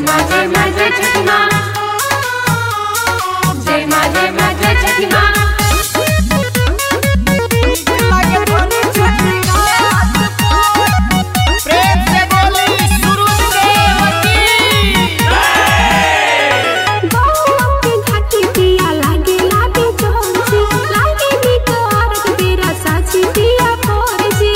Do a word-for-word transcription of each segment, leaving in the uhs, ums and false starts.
माँ जय माँ जय छठी माँ, जय माँ जय माँ जय छठी माँ। प्रेम से बोली सूरज देव की गौवा के घाटी पिया लागे लागे जोजी, लागे नीक औरत तेरा साची पिया फोरजी।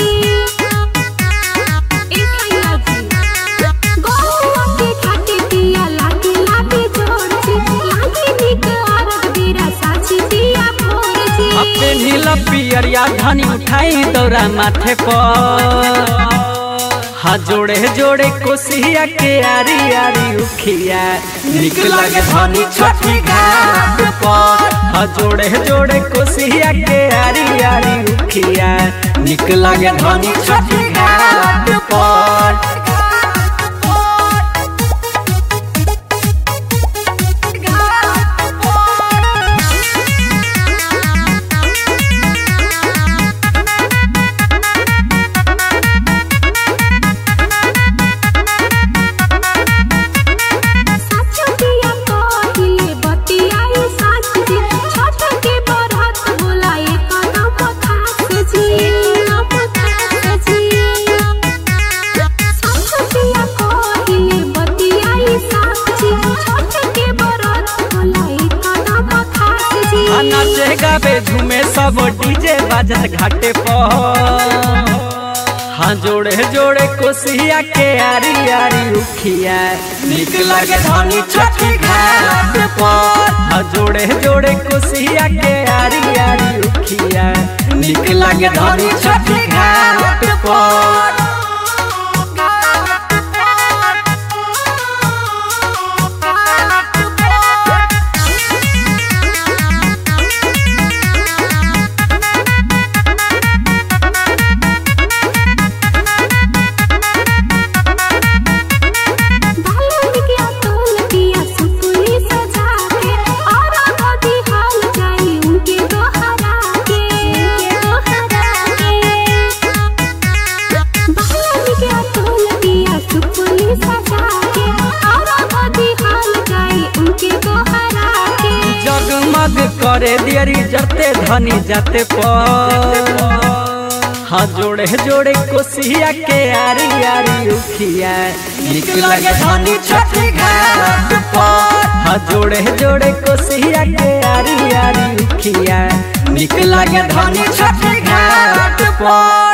ए भैया जी, गौवा के घाटी पिया लागे लागे जोजी, लागे नीक औरत तेरा साची पिया फोरजी। अपने नीला पियरिया धनी उठाई दौरा माथे पर, हाँ जोड़े जोड़े कोसिया के आरी आरी उखिया निक लगे धनी छठी घाट पर। हाँ जोड़े जोड़े कोसिया के आरी आरी उखिया निक लगे धनी छठी घाट पर। साचो पिया कहिले बतियाई साच जी, छठ के बरत बोलाए कदम खास जी, नम खास जी। साचो पिया कहिले बतियाई साच जी, छठ के बरत बोलाए कदम खास जी। हाँ नाचे गावे झूमे सब डीजे बाजत घाटे पर। हाँ जोड़े जोड़े कोसिया के आरी आरी उखिया निक लगे धनी छठी घाट पर। हाँ जोड़े जोड़े कोसिया के आरी आरी उखिया निक लगे धनी छठी घाट पर। बालन के अतुल पिया सुपुली सजा के, और गोदी हाल जाई उनके दोहरा के, दोहरा के। बालन के अतुल पिया सुपुली सजा के, और गोदी हाल जाई उनके दोहरा के। जगमग करे दियरी जते धनी जाते पर। हाँ जोड़े जोड़े कोसिया के आरी आरी उखिया निक लगे धनी छठी घाट पर। हाँ जोड़े जोड़े कोसिया के आरी आरी उखिया निक लगे धनी छठी घाट पर।